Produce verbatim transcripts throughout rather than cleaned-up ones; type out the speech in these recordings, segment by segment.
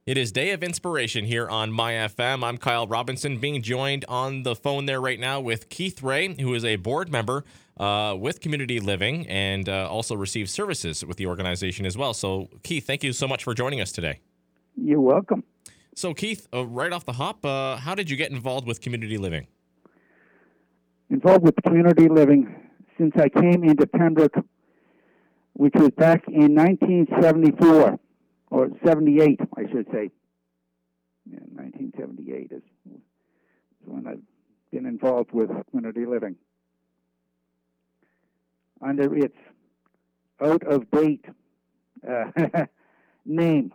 It is Day of Inspiration here on My F M. I'm Kyle Robinson, being joined on the phone there right now with Keith Ray, who is a board member uh, with Community Living and uh, also receives services with the organization as well. So, Keith, thank you so much for joining us today. You're welcome. So, Keith, uh, right off the hop, uh, how did you get involved with Community Living? Involved with Community Living since I came into Pembroke, which was back in nineteen seventy-four. Or seventy-eight, I should say. Yeah, nineteen seventy-eight is when I've been involved with Community Living. Under its out-of-date uh, name.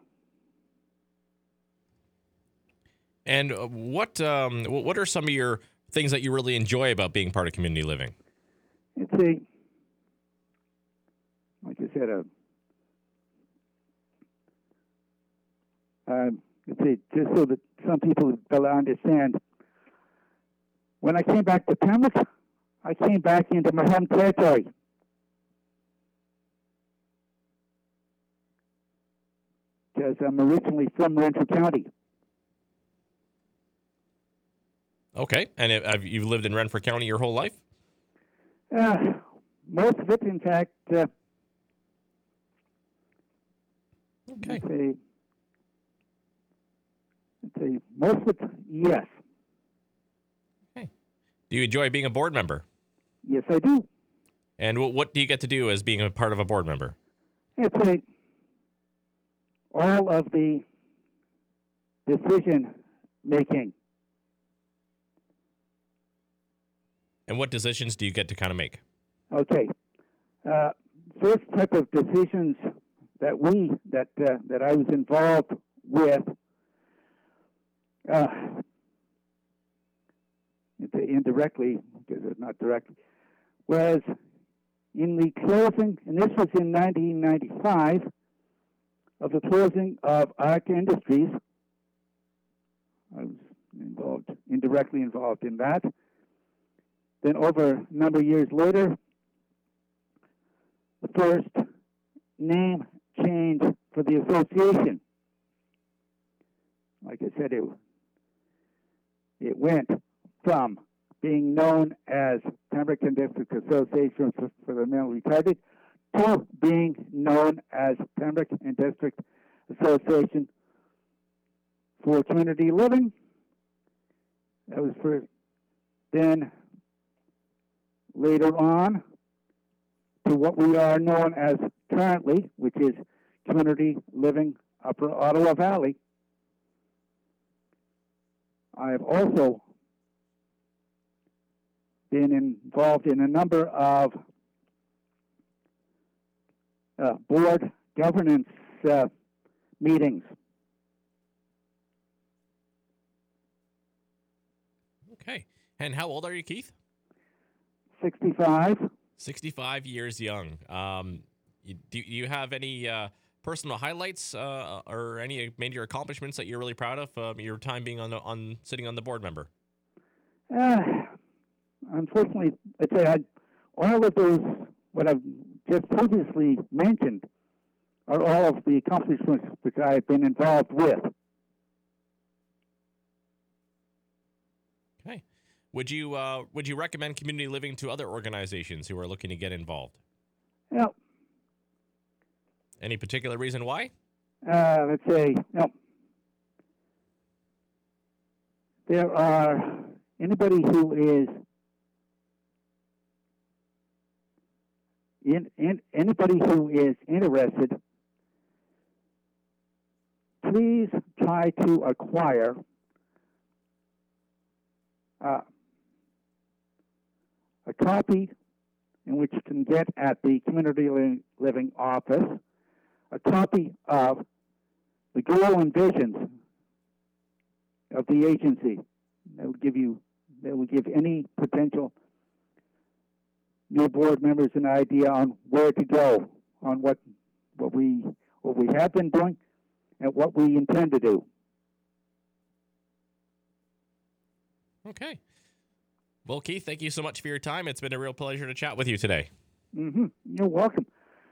And what um, what are some of your things that you really enjoy about being part of Community Living? It's a, like I said, a Uh, let's see, just so that some people will understand. When I came back to Pembroke, I came back into my home territory. Because I'm originally from Renfrew County. Okay, and have you lived in Renfrew County your whole life? Uh, most of it, in fact. Uh, okay. Let's see, say most of it, yes. Okay. Do you enjoy being a board member? Yes, I do. And what, what do you get to do as being a part of a board member? It's a, all of the decision making. And what decisions do you get to kind of make? Okay. Uh, first type of decisions that we, that uh, that I was involved with, Uh, indirectly, because it's not directly, whereas in the closing, and this was in nineteen ninety-five, of the closing of Arc Industries, I was involved, indirectly involved in that. Then over a number of years later, the first name change for the association. Like I said, it It went from being known as Pembroke and District Association for, for the Mentally Retarded to being known as Pembroke and District Association for Community Living. That was for then later on to what we are known as currently, which is Community Living Upper Ottawa Valley. I've also been involved in a number of uh, board governance uh, meetings. Okay. And how old are you, Keith? sixty-five. sixty-five years young. Um, you, do you have any uh, personal highlights uh, or any major accomplishments that you're really proud of? Uh, your time being on the, on sitting on the board member. Uh, unfortunately, I'd say I, all of those what I've just previously mentioned are all of the accomplishments which I've been involved with. Okay. Would you uh, would you recommend Community Living to other organizations who are looking to get involved? Yeah. Any particular reason why? Uh, let's say, no. There are anybody who is in, in anybody who is interested. Please try to acquire uh, a copy in which you can get at the Community Living office. A copy of the goal and visions of the agency. That would give you, that would give any potential new board members an idea on where to go, on what what we what we have been doing, and what we intend to do. Okay. Well, Keith, thank you so much for your time. It's been a real pleasure to chat with you today. Mm-hmm. You're welcome.